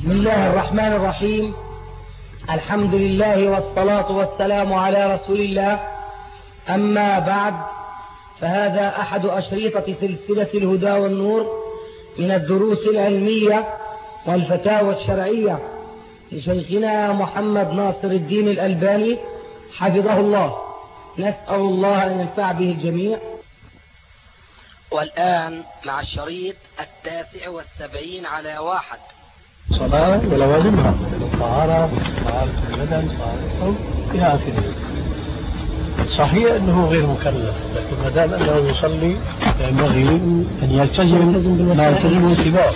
بسم الله الرحمن الرحيم. الحمد لله والصلاة والسلام على رسول الله. أما بعد، فهذا أحد أشريطة سلسلة الهدى والنور من الدروس العلمية والفتاوى الشرعية لشيخنا محمد ناصر الدين الألباني حفظه الله. نسأل الله أن ينفع به الجميع. والآن مع الشريط 79 على 1. صلاة ولوازمها، الطهارة، طهارة البدن، طهارة الثوب إلى آخره. صحيح أنه غير مكلف، لكن ما دام أنه يصلي ينبغي أن يلتزم ما يلتزمه الاتباع.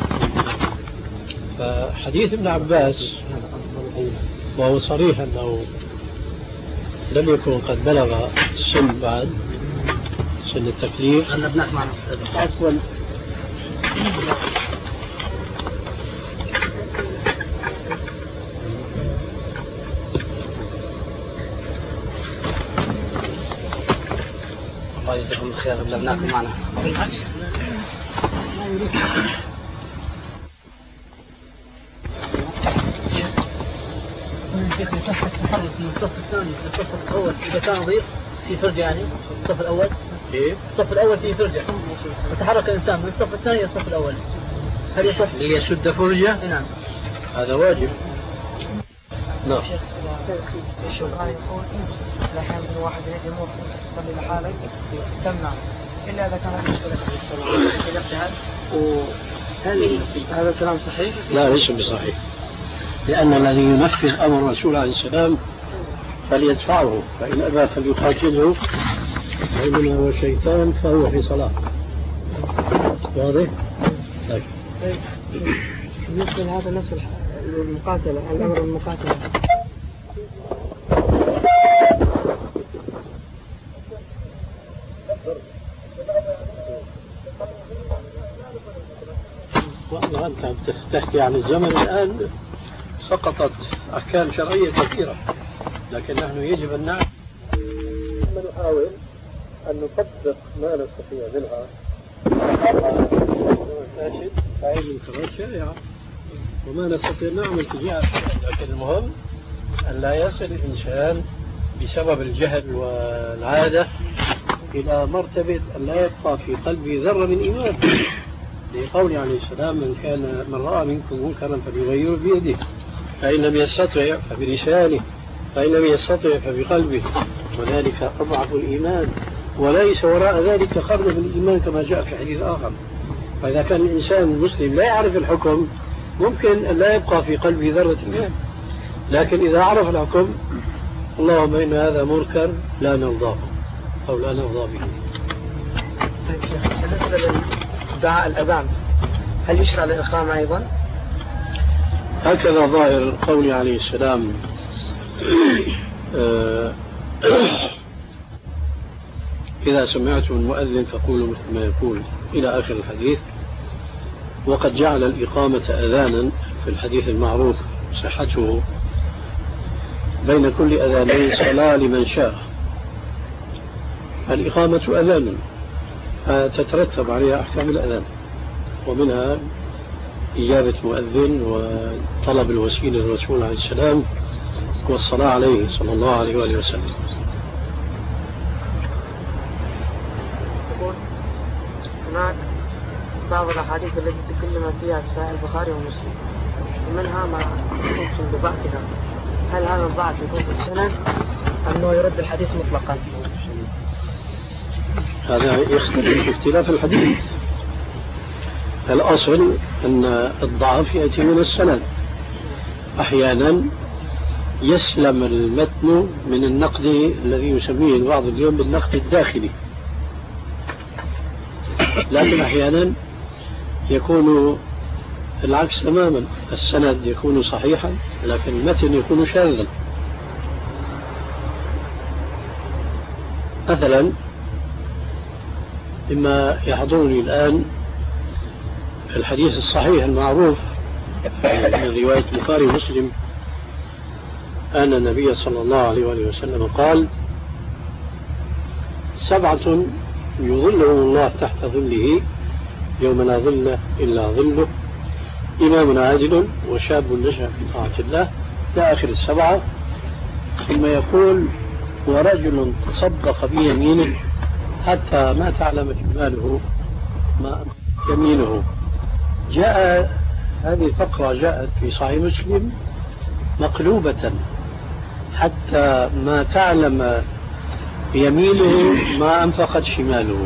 فحديث ابن عباس وهو صريح أنه لم يكن قد بلغ السن بعد سن التكليف. أنا بنسمع عفوا. الله يجزاكم خير بلغناكم معنا. بالعكس ما يريد. الشيخ يصح التحرك من الصف الثاني للصف الأول إذا كان ضيق في فرجة، يعني الصف الأول الصف الأول فيه فرجة وتحرك الإنسان من الصف الثاني إلى الصف الأول، هل يصح ليسد فرجة؟ نعم، هذا واجب. نعم. الشيخ يقول الأحيان من واحد يجي يمر يصلي لحاله تمنع إلا إذا كان مشكلة في الاجتهاد. هل هذا الكلام صحيح؟ لا، ليس بصحيح، لأن الذي ينفذ أمر الرسول عليه السلام فليدفعه، فإن أبى فليقاتله، فإنما هو شيطان فهو في صلاة. واضح؟ طيب. بالنسبة لهذا نفس المقاتلة، الأمر المقاتلة وأنت تحكي عن الزمن الآن سقطت أحكام شرعية كثيرة، لكن نحن يجب أن نعرف نحاول أن نطبق ما نستطيع منها فاعل كما الشارع، وما نستطيع نعمل تجاه، لكن المهم أن لا يصل الإنسان بسبب الجهل والعادة إلى مرتبة أن لا يبقى في قلبه ذرة من إيمان، لقوله عليه السلام: من رأى منكم منكرا فليغيره بيده، فإن لم يستطع فبلسانه، فإن لم يستطع فبقلبه، وذلك أضعف الإيمان، وليس وراء ذلك خرج من الإيمان كما جاء في حديث آخر. فإذا كان الإنسان المسلم لا يعرف الحكم ممكن أن لا يبقى في قلبه ذرة إيمان، لكن إذا عرف الحكم اللهم إن هذا منكر لا نرضاه أو لا نرضى به. بالنسبة لدعاء الأذان هل يشرع للإقامة أيضا؟ هكذا ظاهر قوله عليه السلام: إذا سمعتم المؤذن فقولوا مثل ما يقول، إلى آخر الحديث. وقد جعل الإقامة أذانا في الحديث المعروف صحته: بين كل أذانين صلاة لمن شاء. الإقامة أذان تترتب عليها أحكام الأذان، ومنها إجابة مؤذن وطلب الوسيلة للرسول عليه السلام والصلاة عليه صلى الله عليه وآله وسلم. هناك بعض الأحاديث التي تكلم فيها في صحيح البخاري ومسلم، ومنها ما يمكن بضعفها، هل هذا الضعف يكون في السند أنه يرد الحديث مطلقا؟ هذا يختلف في اختلاف الحديث. الأصل أن الضعف يأتي من السند، أحيانا يسلم المتن من النقد الذي يسميه البعض اليوم بالنقد الداخلي، لكن أحيانا يكون العكس تماما، السند يكون صحيحا لكن المتن يكون شاذا. مثلا مما يحضرني الآن الحديث الصحيح المعروف من رواية البخاري ومسلم أن النبي صلى الله عليه وسلم قال: 7 يظلهم الله تحت ظله يوم لا ظل إلا ظله، إمام عادل وشاب نشأ في طاعة الله إلى آخر السبعة. ثم يقول ورجل تصدق بيمينه حتى ما تعلم شماله ما يمينه. جاء هذه الفقرة جاءت في صحيح مسلم مقلوبة حتى ما تعلم يمينه ما أنفقت شماله.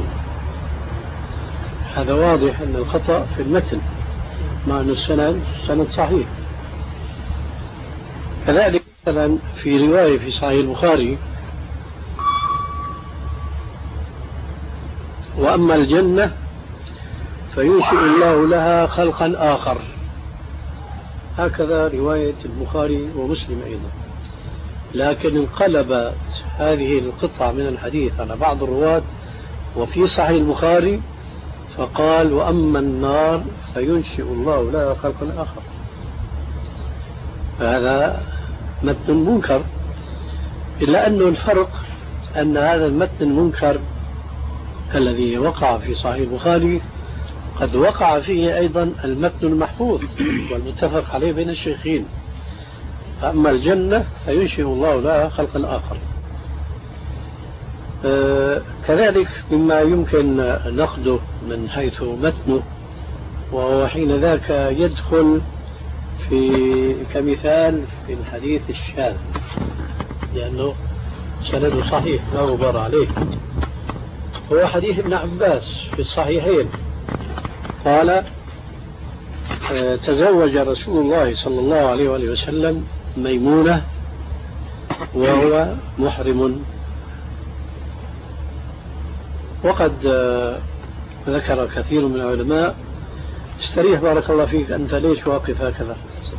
هذا واضح أن الخطأ في المتن مع أن السند صحيح. كذلك مثلا في رواية في صحيح البخاري وأما الجنة فينشئ الله لها خلقا آخر. هكذا رواية البخاري ومسلم أيضا. لكن انقلبت هذه القطعة من الحديث على بعض الرواة وفي صحيح البخاري فقال وأما النار فينشئ الله لها خلقا آخر. هذا متن منكر، إلا أنه الفرق أن هذا المتن المنكر الذي وقع في صحيح البخاري قد وقع فيه أيضا المتن المحفوظ والمتفق عليه بين الشيخين. فأما الجنة فينشئ الله لها خلقا آخر. كذلك مما يمكن نقده من حيث متنه وهو حين ذاك يدخل في كمثال في الحديث الشاذ لأنه سنده صحيح لا غبار عليه. هو حديث ابن عباس في الصحيحين قال تزوج رسول الله صلى الله عليه وآله وسلم ميمونة وهو محرم. وقد ذكر كثير من العلماء استريح بارك الله فيك أنت ليش واقف هكذا؟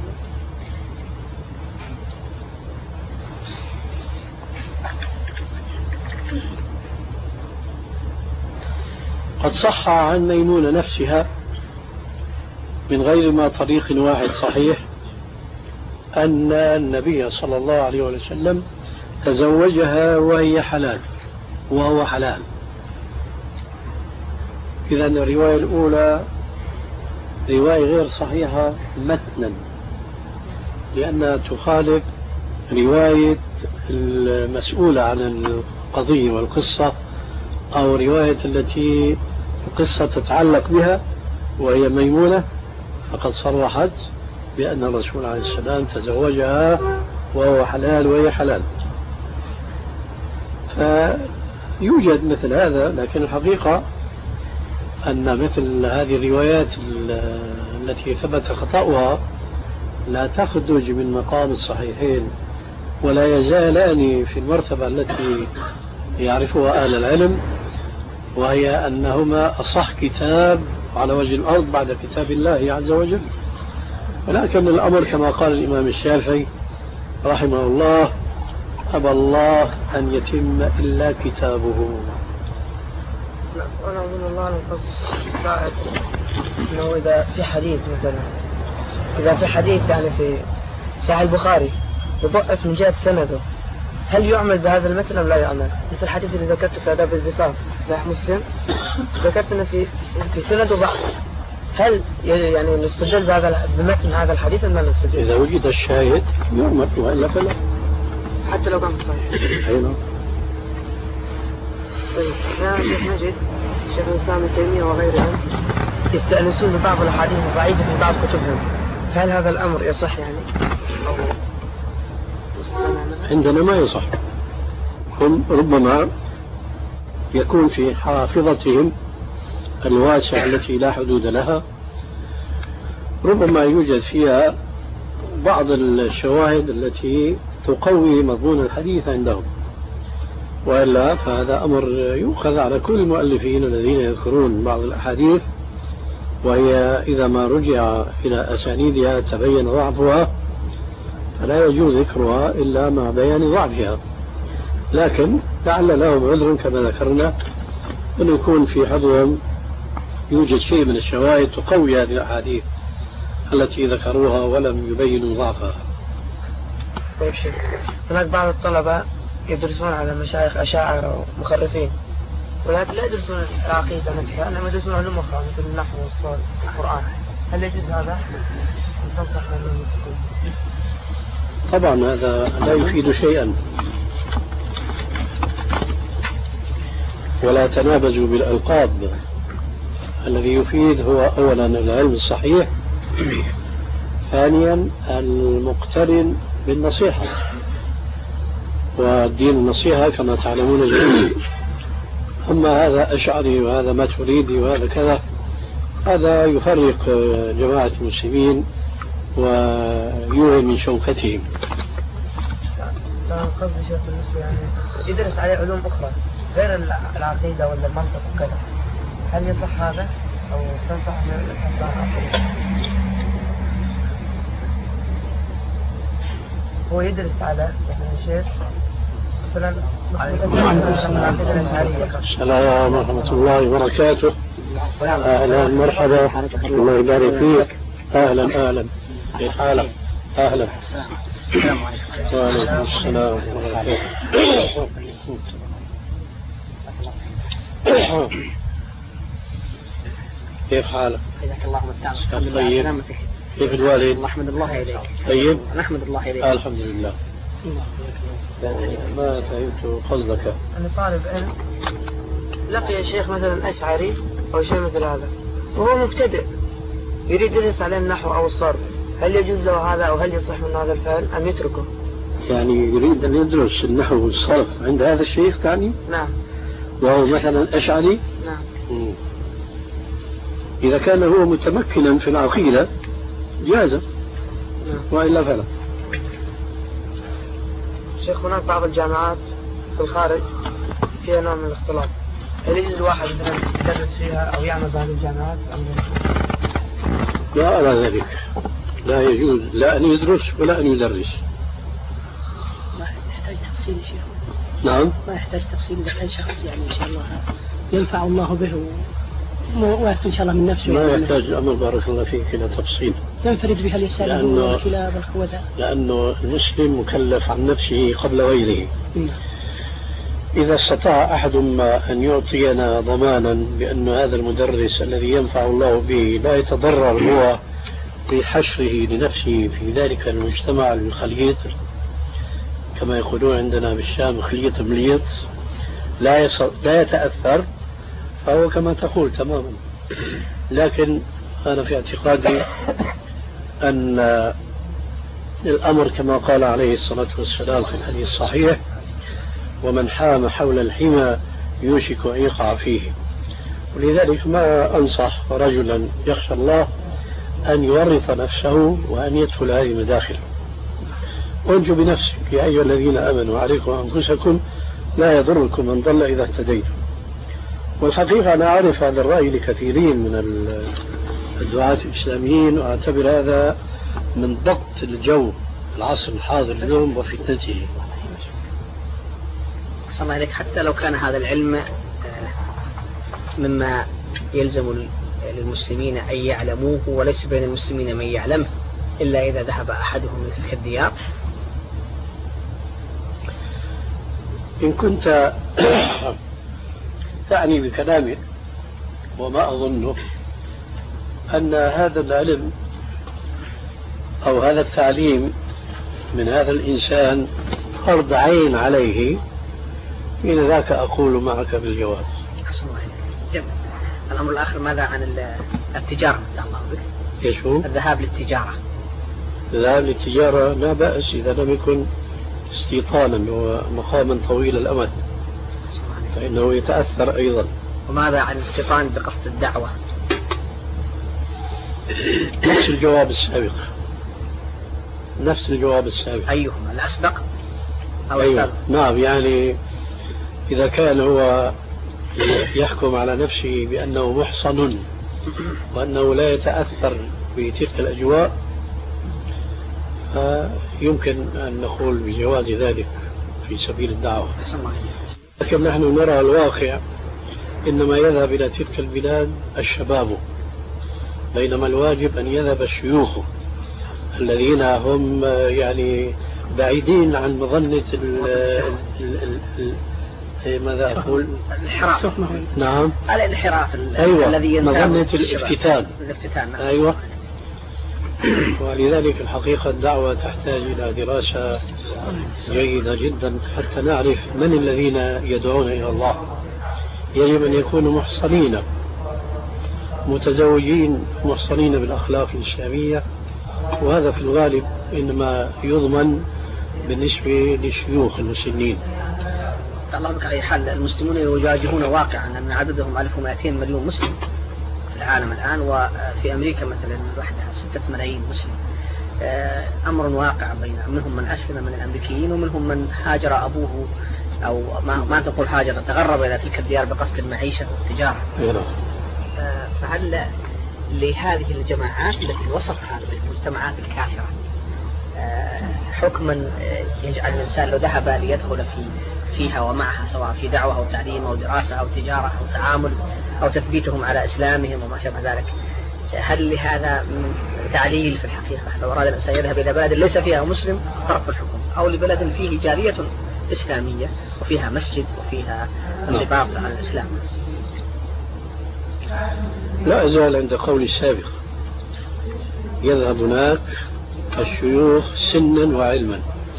قد صح عن ميمونة نفسها من غير ما طريق واحد صحيح أن النبي صلى الله عليه وسلم تزوجها وهي حلال وهو حلال. إذا الرواية الأولى رواية غير صحيحة متنا لأنها تخالف رواية المسؤولة عن القضية والقصة أو رواية التي القصة تتعلق بها وهي ميمونة فقد صرحت بأن الرسول عليه السلام تزوجها وهو حلال وهي حلال. فيوجد مثل هذا، لكن الحقيقة أن مثل هذه الروايات التي ثبت خطأها لا تخرج من مقام الصحيحين ولا يزالان في المرتبة التي يعرفها أهل العلم، وهي أنهما أصح كتاب على وجه الأرض بعد كتاب الله عز وجل. ولكن الأمر كما قال الإمام الشافعي رحمه الله أبى الله أن يتم إلا كتابه. أنا أظن الله نقص السائل أنه إذا في حديث مثلا إذا في حديث يعني في صحيح البخاري يضعف من جهة سنده هل يعمل بهذا المثل أم لا يعمل؟ مثل الحديث اللي ذكرته في آداب الزفاف صحيح مسلم ذكرت أنه في سنده ضعف، هل يعني نستدل بمثل هذا الحديث أم لا نستدل؟ إذا وجد الشاهد يعمل وإلا فلا حتى لو كان صحيح. أيضا. طيب يا شيخ مجد شيخ الإسلام ابن تيمية وغيرهم يستأنسون ببعض الأحاديث الضعيفة في بعض كتبهم، هل هذا الأمر يصح يعني؟ عندنا ما يصح. هم ربما يكون في حافظتهم الواسعة التي لا حدود لها ربما يوجد فيها بعض الشواهد التي تقوي مضمون الحديث عندهم، وإلا فهذا أمر يؤخذ على كل المؤلفين الذين يذكرون بعض الأحاديث وهي إذا ما رجع إلى أسانيدها تبين ضعفها فلا يجوز ذكرها إلا مع بيان ضعفها. لكن لعل لهم عذر كما ذكرنا أن يكون في حظهم يوجد شيء من الشواهد تقوي هذه الأحاديث التي ذكروها ولم يبينوا ضعفها. طيب شيخ، هناك بعض الطلبة يدرسون على مشايخ أشاعرة ومخرفين ولكن لا يدرسون العقيدة نفسها، إنما يدرسون علوم أخرى مثل النحو والصرف والقرآن. هل يجوز هذا؟ تنصح لهم طبعا هذا لا يفيد شيئا. ولا تنابزوا بالألقاب. الذي يفيد هو أولا العلم الصحيح، ثانيا المقترن بالنصيحة، والدين النصيحة كما تعلمون جميعا. أما هذا أشعري وهذا ما تريدي وهذا كذا، هذا يفرق جماعة المسلمين ويوهي من شوكتهم. قصدي شيخ بالنسبة يعني يدرس عليه علوم أخرى غير العقيدة ولا المنطق وكذا، هل يصح هذا أو تنصح من الحفظ؟ هو يدرس على يعني شيخ مثلا السلام ورحمة الله وبركاته. أهلا مرحبا، الله يبارك فيك. أهلا كيف حالك؟ أهلا. وعليكم السلام ورحمة الله. كيف حالك؟ حياك الله ومتعنا. طيب. كيف الوالد؟ نحمد الله إليك. طيب. نحمد الله إليك. الحمد لله. ما فهمت قصدك. أنا طالب علم لقي شيخ مثلا أشعري أو شيء مثل هذا وهو مبتدئ يريد يدرس عليه النحو أو الصرف، هل يجوز له هذا أو هل يصح من هذا الفعل أم يتركه؟ يعني يريد أن يدرس النحو والصرف عند هذا الشيخ تعني؟ نعم. وهو مثلا أشعري؟ نعم. إذا كان هو متمكنا في العقيدة جاز، وإلا فلا. شيخ هناك بعض الجامعات في الخارج فيها نوع من الاختلاط، هل يجوز الواحد مثلا يدرس فيها أو يعمل بهذه الجامعات أم لا أرى ذلك، لا يجوز لا أن يدرس ولا أن يدرس. ما يحتاج تفصيل يا شيخ. نعم. ما يحتاج تفصيل، إذا كان شخص يعني إن شاء الله ينفع الله به ويأتي إن شاء الله من نفسه. ما يحتاج أمر بارك الله فيك إلى تفصيل. ينفرد بها الإنسان والكلاب والخوذة. لأنه المسلم مكلف عن نفسه قبل غيره. إذا استطاع أحد ما أن يعطينا ضمانا بأن هذا المدرس الذي ينفع الله به لا يتضرر هو بحشره لنفسه في ذلك المجتمع الخليط، كما يقولون عندنا بالشام خليط مليط، لا يتأثر، فهو كما تقول تماما. لكن أنا في اعتقادي أن الأمر كما قال عليه الصلاة والسلام في الحديث الصحيح: ومن حام حول الحمى يوشك أن يقع فيه. ولذلك ما أنصح رجلا يخشى الله أن يورط نفسه وأن يدخل هذه المداخل. وانجوا بنفسك يا أيها الذين آمنوا عليكم أنفسكم لا يضركم من ضل إذا اهتديتم. والحقيقة أنا أعرف هذا الرأي لكثيرين من الدعاة الإسلاميين، وأعتبر هذا من ضبط الجو العصر الحاضر اليوم وفتنته. أحسن الله إليك. حتى لو كان هذا العلم مما يلزم للمسلمين أن يعلموه، وليس بين المسلمين من يعلمه إلا إذا ذهب أحدهم من تلك الديار. إن كنت تعني بكلامك، وما أظنه، أن هذا العلم أو هذا التعليم من هذا الإنسان فرض عين عليه، حين ذاك أقول معك بالجواز. الأمر الآخر، ماذا عن التجارة؟ الله بك. إيش هو؟ الذهاب للتجارة. الذهاب للتجارة لا بأس إذا لم يكن استيطانا ومقاما طويل الأمد، فإنه يتأثر أيضا. وماذا عن الاستيطان بقصد الدعوة؟ نفس الجواب السابق. نفس الجواب السابق. أيهما الأسبق أو أيوة. السابق؟ نعم، يعني إذا كان هو يحكم على نفسه بأنه محصن وأنه لا يتأثر بتلك الأجواء، يمكن أن نقول بجواز ذلك في سبيل الدعوة. لكن نحن نرى الواقع إنما يذهب إلى تلك البلاد الشباب، بينما الواجب أن يذهب الشيوخ الذين هم يعني بعيدين عن مظنة ماذا أقول؟ الانحراف. نعم. الانحراف. أيوة. الذي مظنة الافتتان. الافتتان. أيوة. ولذلك الحقيقة الدعوة تحتاج إلى دراسة جيدة جدا حتى نعرف من الذين يدعون إلى الله. يجب أن يكونوا محصنين متزوجين محصنين بالأخلاق الإسلامية، وهذا في الغالب إنما يضمن بالنسبة للشيوخ المسنين. الله بك على حال المسلمون يواجهون واقعا أن عددهم 1200 مليون مسلم في العالم الآن، وفي أمريكا مثلا وحدها 6 ملايين مسلم. أمر واقع بين منهم من أسلم من الأمريكيين ومنهم من هاجر أبوه أو ما تقول هاجر، تغرب إلى تلك الديار بقصد المعيشة والتجارة. فهل لهذه الجماعات التي وسط هذه المجتمعات الكافرة حكما يجعل الإنسان لو ذهب ليدخل فيها ومعها سواء في دعوة أو تعليم أو دراسة أو تجارة أو تعامل أو تثبيتهم على إسلامهم وما شابه ذلك، هل لهذا تعليل في الحقيقة لو أراد الإنسان يذهب إلى بلد ليس فيها مسلم فرق في الحكم، أو لبلد فيه جالية إسلامية وفيها مسجد وفيها انضباط على الإسلام؟ لا أزال عند قول السابق، يذهب هناك الشيوخ سنا وعلما.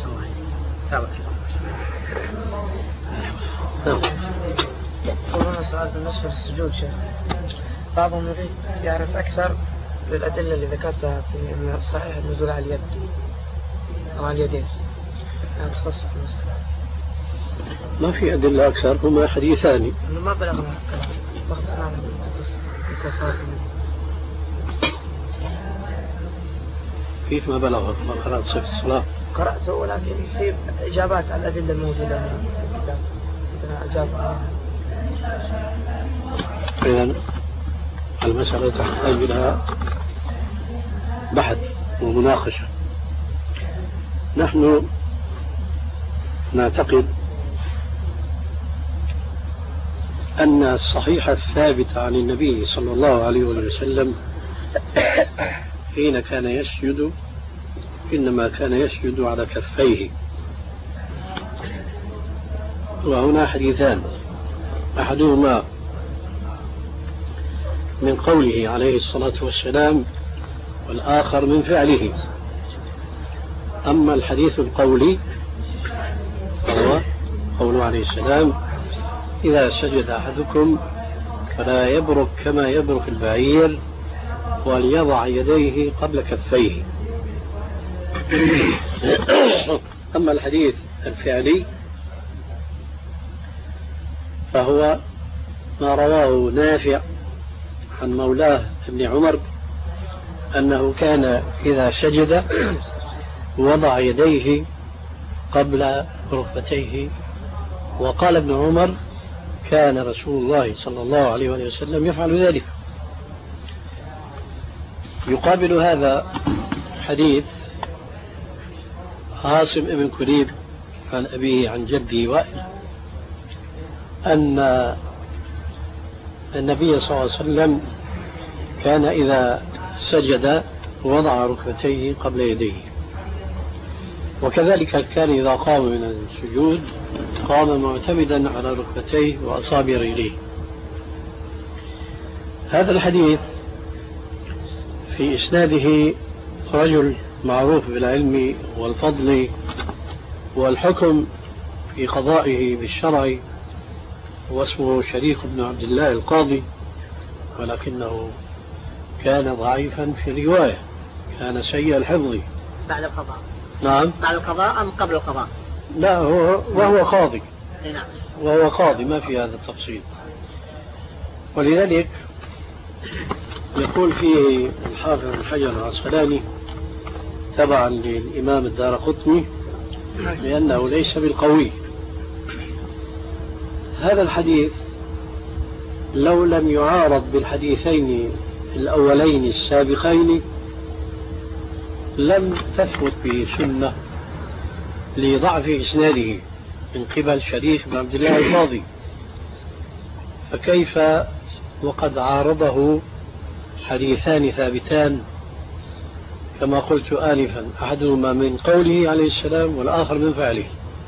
هنا سؤال بالنسبة للسجود شيخ، بعضهم يريد يعرف أكثر للأدلة اللي ذكرتها في صحيح النزول على اليد أو على اليدين، يعني تخصص المسألة. ما في أدلة أكثر، هما حديثان. ما بلغنا كلام كيف ما بلغك؟ ما قرأت صفة الصلاة؟ قرأته ولكن في إجابات على الأدلة الموجودة هنا في الكتاب، أجاب. إذن المسألة تحتاج إلى بحث ومناقشة. نحن نعتقد أن الصحيح الثابت عن النبي صلى الله عليه وسلم حين كان يسجد إنما كان يسجد على كفيه. وهنا حديثان، أحدهما من قوله عليه الصلاة والسلام والآخر من فعله. أما الحديث القولي فهو قوله عليه السلام: إذا سجد أحدكم فلا يبرك كما يبرك البعير وليضع يديه قبل كفيه. أما الحديث الفعلي فهو ما رواه نافع عن مولاه ابن عمر أنه كان إذا سجد وضع يديه قبل ركبتيه. وقال ابن عمر: كان رسول الله صلى الله عليه وسلم يفعل ذلك. يقابل هذا حديث عاصم ابن كليب عن أبيه عن جده وائل أن النبي صلى الله عليه وسلم كان إذا سجد وضع ركبتيه قبل يديه، وكذلك كان إذا قام من السجود قام معتمدا على ركبتيه وأصابع رجليه. هذا الحديث في إسناده رجل معروف بالعلم والفضل والحكم في قضائه بالشرع، واسمه شريك بن عبد الله القاضي، ولكنه كان ضعيفا في الرواية، كان سيء الحفظ. بعد القضاء؟ نعم. بعد القضاء أم قبل القضاء؟ لا، وهو قاضي. نعم. وهو قاضي، ما في هذا التفصيل. ولذلك يقول فيه الحافظ بن حجر العسقلاني تبعا للإمام الدارقطني لأنه ليس بالقوي. هذا الحديث لو لم يعارض بالحديثين الأولين السابقين لم تثبت به سنة لضعف إسناده من قبل شريك بن عبد الله القاضي، فكيف وقد عارضه حديثان ثابتان كما قلت آنفا، أحدهما من قوله عليه السلام والآخر من فعله.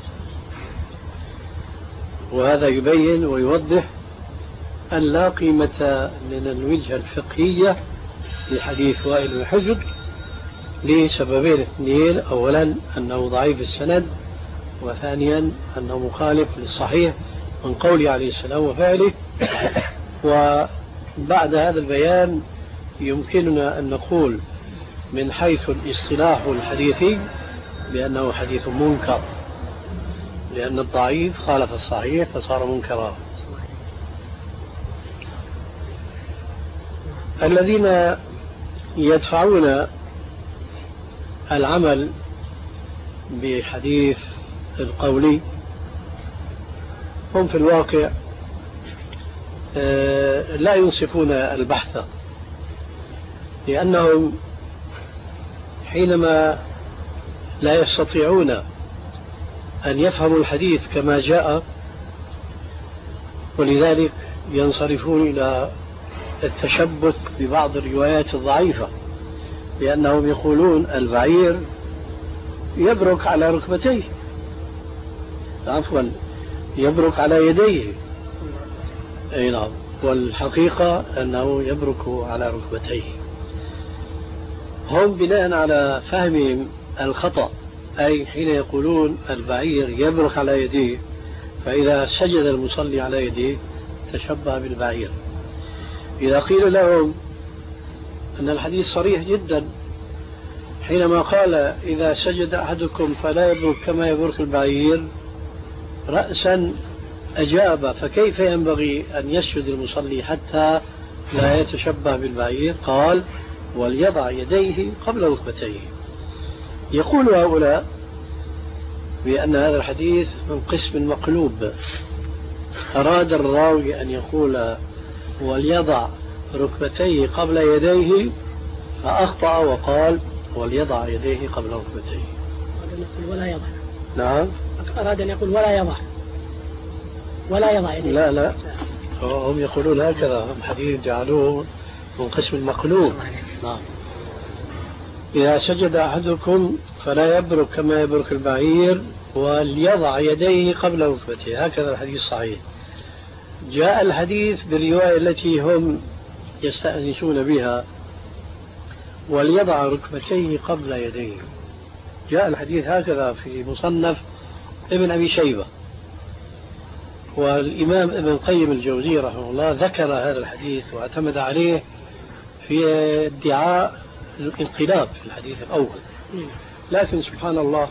وهذا يبين ويوضح أن لا قيمة من الوجهة الفقهية لحديث وائل بن حجر لسببين اثنين: أولا أنه ضعيف السند، وثانيا أنه مخالف للصحيح من قوله عليه السلام وفعله. وبعد هذا البيان يمكننا أن نقول من حيث الاصطلاح الحديثي بأنه حديث منكر، لأن الضعيف خالف الصحيح فصار منكرا. الذين يدفعون العمل بحديث القولي هم في الواقع لا ينصفون البحث، لأنهم حينما لا يستطيعون أن يفهموا الحديث كما جاء، ولذلك ينصرفون إلى التشبث ببعض الروايات الضعيفة، لأنهم يقولون البعير يبرك على ركبتيه، عفوا يبرك على يديه، أي نعم، والحقيقة أنه يبرك على ركبتيه. هم بناء على فهمهم الخطأ، أي حين يقولون البعير يبرك على يديه، فإذا سجد المصلي على يديه تشبه بالبعير. إذا قيل لهم أن الحديث صريح جدا حينما قال إذا سجد أحدكم فلا يبرك كما يبرك البعير، رأسا أجاب فكيف ينبغي أن يسجد المصلي حتى لا يتشبه بالبعير؟ قال وليضع يديه قبل ركبتيه. يقول هؤلاء بأن هذا الحديث من قسم مقلوب، أراد الراوي أن يقول وليضع ركبتيه قبل يديه فأخطأ وقال وليضع يديه قبل ركبتيه. ولا يضع. نعم، أراد أن يقول ولا يضع، ولا يضع يديه. لا هم يقولون هكذا، هم حديث جعلوه من قسم المقلوب. نعم، إذا سجد أحدكم فلا يبرك كما يبرك البعير وليضع يديه قبل ركبتيه، هكذا الحديث صحيح. جاء الحديث بالرواية التي هم يستأنسون بها وليضع ركبتيه قبل يديه، جاء الحديث هكذا في مصنف ابن أبي شيبة، والإمام ابن القيم الجوزي رحمه الله ذكر هذا الحديث واعتمد عليه في ادعاء الانقلاب في الحديث الأول. لكن سبحان الله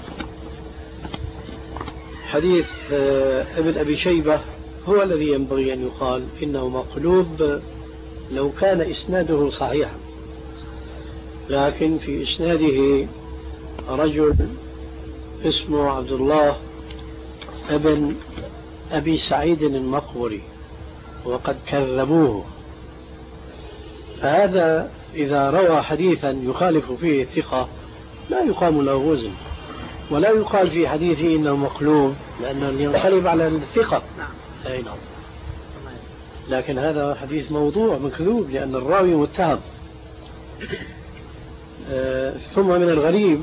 حديث ابن أبي شيبة هو الذي ينبغي أن يقال إنه مقلوب لو كان إسناده صحيحا، لكن في إسناده رجل اسمه عبد الله ابن أبي سعيد المقبري وقد كذبوه، فهذا إذا روى حديثا يخالف فيه الثقة لا يقام له وزن، ولا يقال في حديثه إنه مقلوب لأنه ينقلب على الثقة. أي نعم، لكن هذا حديث موضوع مكذوب لأن الراوي متهم. ثم من الغريب،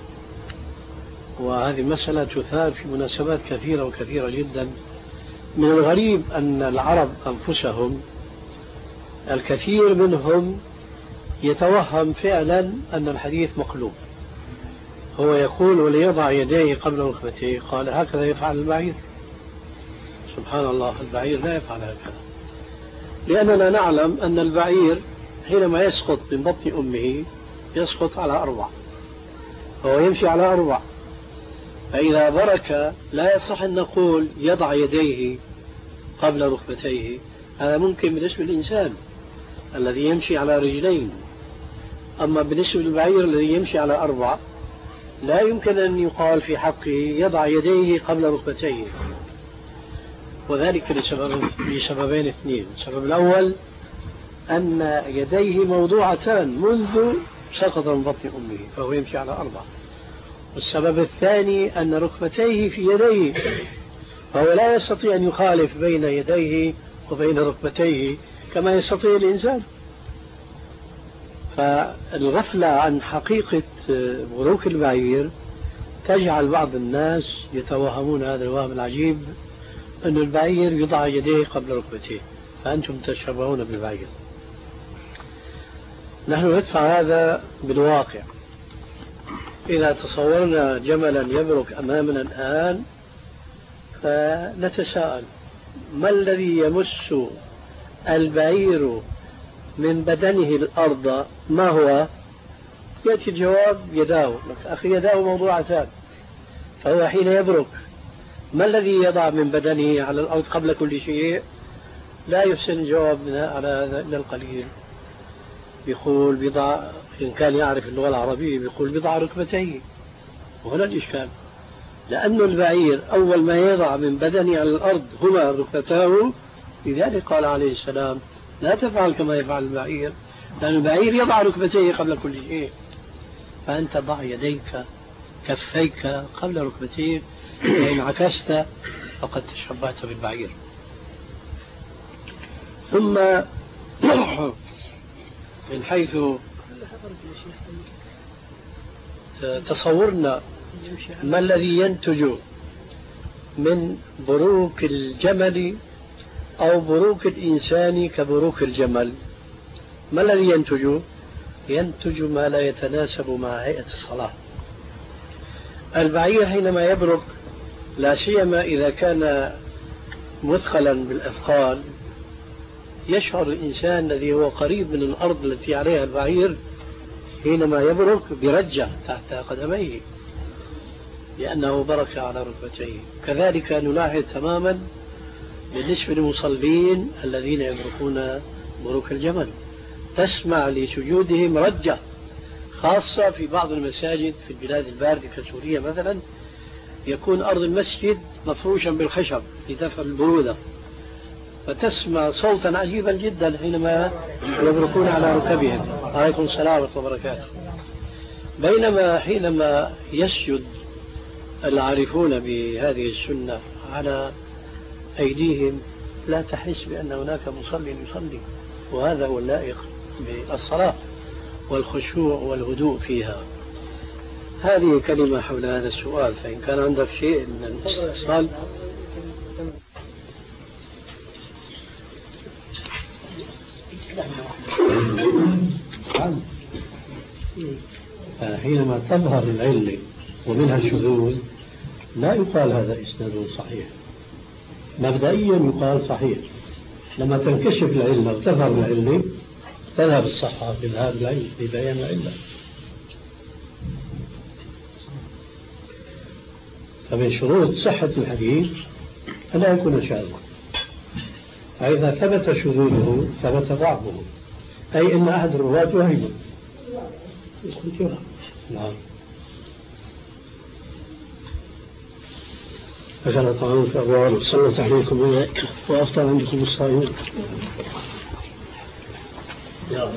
وهذه مسألة تثار في مناسبات كثيرة وكثيرة جدا، من الغريب أن العرب أنفسهم الكثير منهم يتوهم فعلا أن الحديث مقلوب. هو يقول وليضع يديه قبل ركبتيه، قال هكذا يفعل البعير. سبحان الله، البعير لا يفعل هكذا، لأننا نعلم أن البعير حينما يسقط من بطن أمه يسقط على 4، فهو يمشي على 4، فإذا برك لا يصح أن نقول يضع يديه قبل ركبتيه، هذا ممكن بالنسبة للإنسان الذي يمشي على رجلين، أما بالنسبة للبعير الذي يمشي على 4 لا يمكن أن يقال في حقه يضع يديه قبل ركبتيه، وذلك لسببين اثنين. السبب الأول أن يديه موضوعتان منذ سقط من بطن أمه فهو يمشي على 4، والسبب الثاني أن ركبتيه في يديه فهو لا يستطيع أن يخالف بين يديه وبين ركبتيه كما يستطيع الإنسان. فالغفلة عن حقيقة بروك البعير تجعل بعض الناس يتوهمون هذا الوهم العجيب أن البعير يضع يديه قبل ركبتيه، فأنتم تشبهون بالبعير. نحن ندفع هذا بالواقع، إذا تصورنا جملا يبرك أمامنا الآن فنتساءل ما الذي يمس البعير من بدنه الأرض؟ ما هو؟ يأتي الجواب يداه. أخي يداه موضوع ثاني. فهو حين يبرك ما الذي يضع من بدنه على الأرض قبل كل شيء؟ لا يحسن الجواب على هذا إلا القليل. يقول بضع، إن كان يعرف اللغة العربية يقول بضع ركبتيه. وهنا الإشكال، لأن البعير أول ما يضع من بدنه على الأرض هما ركبتاه. لذلك قال عليه السلام لا تفعل كما يفعل البعير، لأن البعير يضع ركبتيه قبل كل شيء. فأنت ضع يديك كفيك قبل ركبتيك، فإن عكست فقد تشبهت بالبعير. ثم من حيث تصورنا ما الذي ينتج من بروك الجمل أو بروك الإنسان كبروك الجمل، ما الذي ينتج؟ ينتج ما لا يتناسب مع هيئة الصلاة. البعير حينما يبرك لا سيما إذا كان مثقلا بالأثقال، يشعر الإنسان الذي هو قريب من الأرض التي عليها البعير حينما يبرك برجة تحت قدميه لأنه برك على ركبتيه. كذلك نلاحظ تماما بالنسبة للمصلين الذين يبركون بروك الجمل، تسمع لسجودهم رجة، خاصة في بعض المساجد في البلاد الباردة كسوريا مثلا، يكون أرض المسجد مفروشا بالخشب لدفع البرودة، فتسمع صوتا عجيبا جدا حينما يبركون على ركبهم. عليكم السلام ورحمة الله وبركاته. بينما حينما يسجد العارفون بهذه السنة على أيديهم لا تحس بأن هناك مصلي يصلي، وهذا هو اللائق بالصلاة والخشوع والهدوء فيها. هذه كلمة حول هذا السؤال، فإن كان عندك شيء من الاستفسار. حينما تظهر العلة ومنها الشذوذ لا يقال هذا إسناد صحيح، مبدئيا يقال صحيح. لما تنكشف العلة وتظهر العلة تذهب الصحة بذهاب العلة ببيان العلة. فمن شروط صحة الحديث ألا يكون شاذا، فإذا ثبت شذوذه ثبت ضعفه، أي أن أحد الرواة وهم. نعم. فكان طعام في أبواب صلت عليكم وأفطر عندكم الصائمين. يا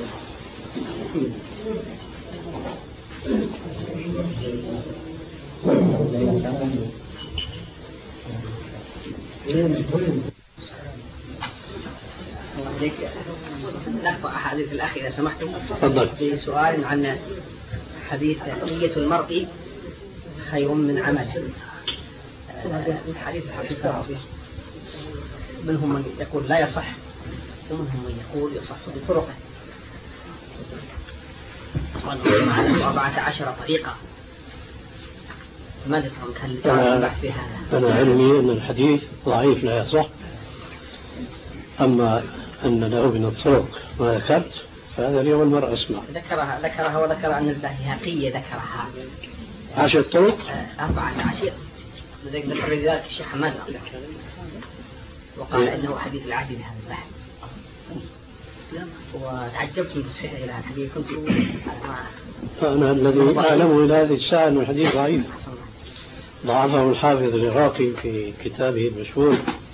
نقطع أحاديث الأخ إذا سمحتم. تفضل. في سؤال عن حديث نية المرء خير من عمله. الحديث الحقيقة منهم من يقول لا يصح ومنهم من يقول يصح بطرقه، وعنه 14 طريقة. ما ذكرهم كان البحث في هذا. أنا علمي أن الحديث ضعيف لا يصح، أما أن له من الطرق ما ذكرت فهذا اليوم المرء أسمع. ذكرها وذكر أن البيهقي ذكرها 10 طرق 14. ذكر ذلك الشيخ حماد وقال إنه حديث العهد بهذا البحث، وتعجبت من تصحيحه إلى هذا الحديث. كنت أنا الذي أعلمه إلى هذه الساعة أن الحديث ضعيف، ضعفه الحافظ العراقي في كتابه المشهور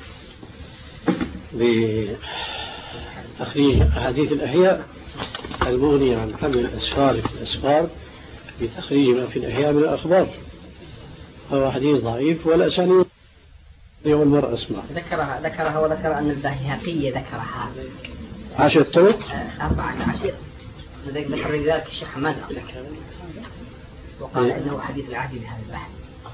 بتخريج أحاديث الأحياء المغني عن حمل الأسفار في الأسفار بتخريج ما في الأحياء من الأخبار. هو حديث ضعيف والأسانيد يوم المرء أسمع. ذكرها وذكر أن البيهقي ذكرها 10 طرق 14. ذكر ذلك الشيخ حماد وقال إنه حديث العهد بهذا البحث،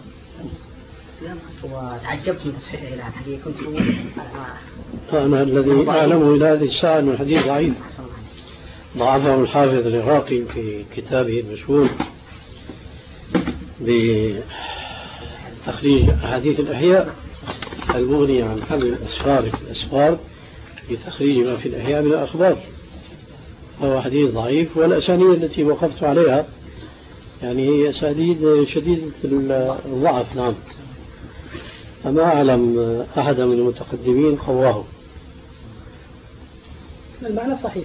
وتعجبت من تصحيحه إلى هذا الحديث. كنت أنا الذي أعلمه إلى هذه الساعة أن الحديث ضعيف، ضعفه الحافظ العراقي في كتابه المشهور بتخريج أحاديث الإحياء المغني عن حمل الأسفار في الأسفار بتخريج ما في الإحياء من الأخبار، هو حديث ضعيف، والأسانيد التي وقفت عليها يعني هي أسانيد شديدة الضعف. نعم، فما أعلم أحد من المتقدمين قواه. المعنى صحيح.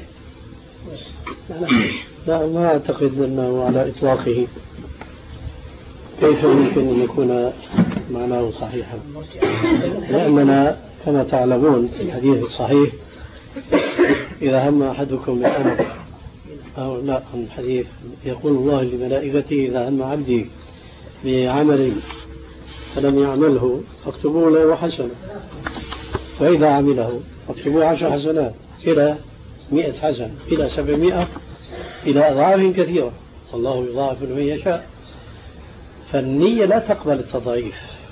لا، ما أعتقد أنه على إطلاقه. كيف يمكن أن يكون معناه صحيحا؟ لأننا كما تعلمون في الحديث الصحيح إذا هم أحدكم بالأمر أو لا، الحديث يقول الله لملائكته إذا هم عبدي بعمل فلم يعمله فاكتبوا له حسنة، وإذا عمله فاكتبوا 10 حسنات إلى 100 حسنة إلى 700 إلى أضعاف كثيرة، والله يضاعف لمن يشاء. فالنية لا تقبل التضعيف،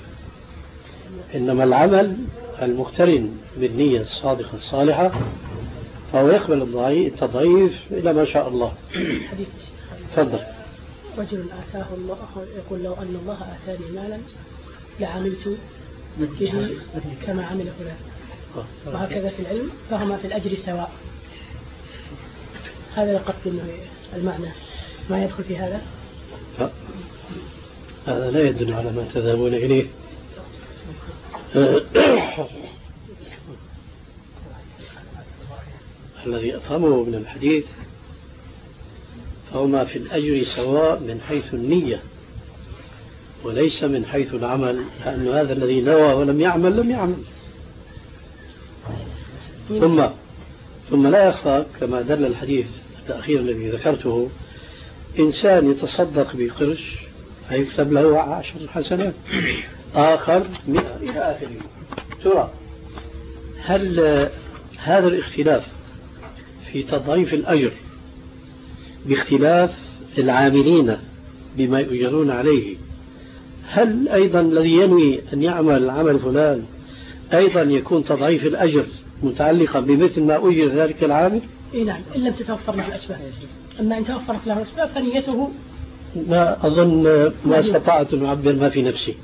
إنما العمل المقترن بالنية الصادقة الصالحة فهو يقبل التضعيف إلى ما شاء الله. تفضل. رجل آتاه الله يقول لو أن الله آتاني مالا لعملت به كما عمل فلان، وهكذا في العلم فهما في الأجر سواء. هذا القصد أنه المعنى ما يدخل في هذا. هذا لا يدل على ما تذهبون إليه. الذي أفهمه من الحديث فهما في الأجر سواء من حيث النية وليس من حيث العمل، لأن هذا الذي نوى ولم يعمل لم يعمل. ثم لا يخفى كما دل الحديث الأخير الذي ذكرته، إنسان يتصدق بقرش هيكتب له 10 حسنات، آخر 100 إلى آخره. ترى هل هذا الاختلاف في تضعيف الأجر باختلاف العاملين بما يؤجرون عليه، هل أيضا الذي ينوي أن يعمل عمل فلان أيضا يكون تضعيف الأجر متعلقا بمثل ما أجر ذلك العامل؟ نعم، إن لم تتوفر له الأسباب. أما إن توفرت له الأسباب فنيته. لا أظن ما استطعت أن أعبر ما في نفسي.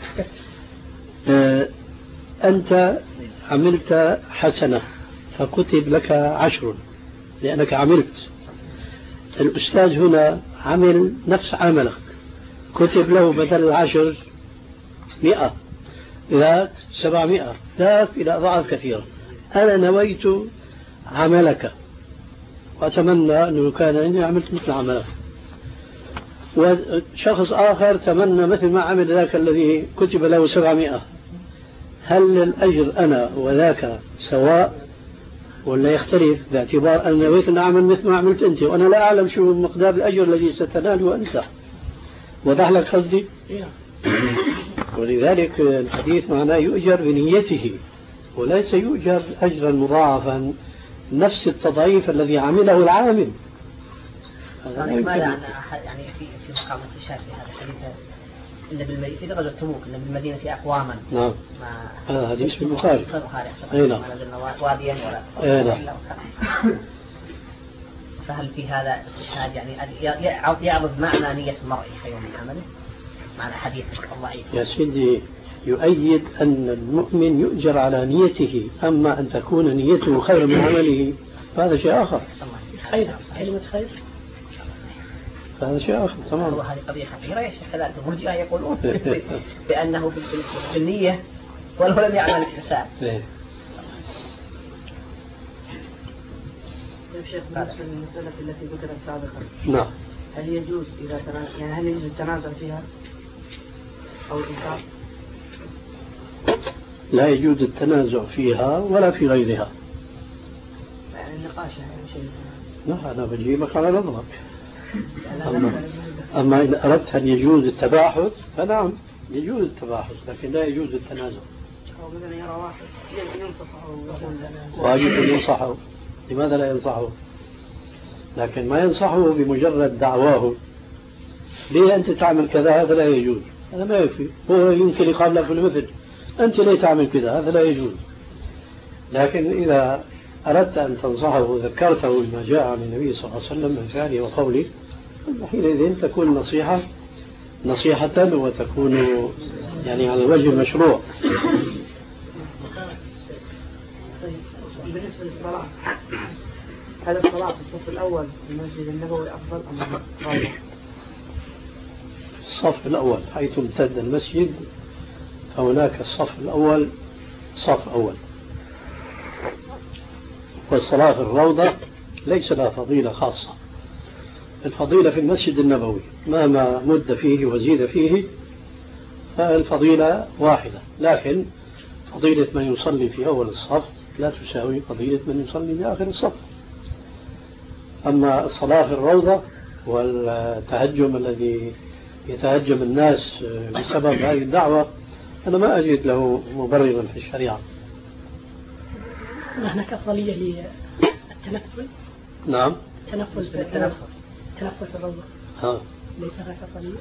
أنت عملت حسنة فكتب لك 10 لأنك عملت. الأستاذ هنا عمل نفس عملك، كتب له بدل 10 100، ذاك 700، ذاك إلى أضعاف كثيرة. أنا نويت عملك وأتمنى أنه كان أني عملت مثل عملك، وشخص آخر تمنى مثل ما عمل ذاك الذي كتب له 700. هل الأجر أنا وذاك سواء ولا يختلف باعتبار أن نويت أن أعمل مثل ما عملت أنت وأنا لا أعلم شو مقدار الأجر الذي ستناله أنت؟ وضح لك قصدي؟ ولذلك الحديث معناه يؤجر بنيته وليس يؤجر أجرا مضاعفا نفس التضعيف الذي عمله العامل. ماذا يعني في مقام الاستشهاد في هذا الحديث في غزوة تبوك إن بالمدينة أقواما. نعم. هذا حديث في البخاري. أي نعم. ما نزلنا واديا ولا. فهل في هذا استشهاد يعني يعرض معنى نية المرء في يوم عمله معنى حديث الضعيف؟ يا سيدي يؤيد أن المؤمن يؤجر على نيته، أما أن تكون نيته خير من عمله فهذا شيء آخر. خير كلمة خير هذا شيء آخر تمام. وهذه قضية خطيرة يا شيخ. كذلك المرجئة يقولون بأنه بالنية ولو لم يعمل الاكتساب. شيخ بالنسبة للمسألة التي ذكرت سابقا، نعم، هل يجوز هل يجوز التنازع فيها أو الإنكار؟ لا يجوز التنازع فيها ولا في غيرها. يعني النقاش شيء. لا أنا بجيبك على نظرك. أما إن أردت أن يجوز التباحث فنعم يجوز التباحث، لكن لا يجوز التنازع. أو مثلا يرى واحد ينصحه واجب أن ينصحه، لماذا لا ينصحه؟ لكن ما ينصحه بمجرد دعواه ليه أنت تعمل كذا، هذا لا يجوز، هذا ما يكفي. هو يمكن يقال له في المثل أنت ليه تعمل كذا، هذا لا يجوز. لكن إذا أردت أن تنصحه وذكرته بما جاء عن النبي صلى الله عليه وسلم من فعله وقوله، حينئذ تكون نصيحة نصيحة وتكون يعني على وجه المشروع. طيب بالنسبة للصلاة، هل الصلاة في الصف الأول في المسجد النبوي أفضل أم غيره؟ الصف الأول حيث امتد المسجد فهناك الصف الأول صف أول، والصلاة في الروضة ليس لها فضيلة خاصة. الفضيلة في المسجد النبوي مهما مد فيه وزيد فيه فالفضيلة واحدة، لكن فضيلة من يصلي في أول الصف لا تساوي فضيلة من يصلي في آخر الصف. أما الصلاة في الروضة والتهجم الذي يتهجم الناس بسبب هذه الدعوة أنا ما أجد له مبررا في الشريعة. هناك أفضلية للتنفل؟ نعم، التنفل في الروضة ليس هناك أفضلية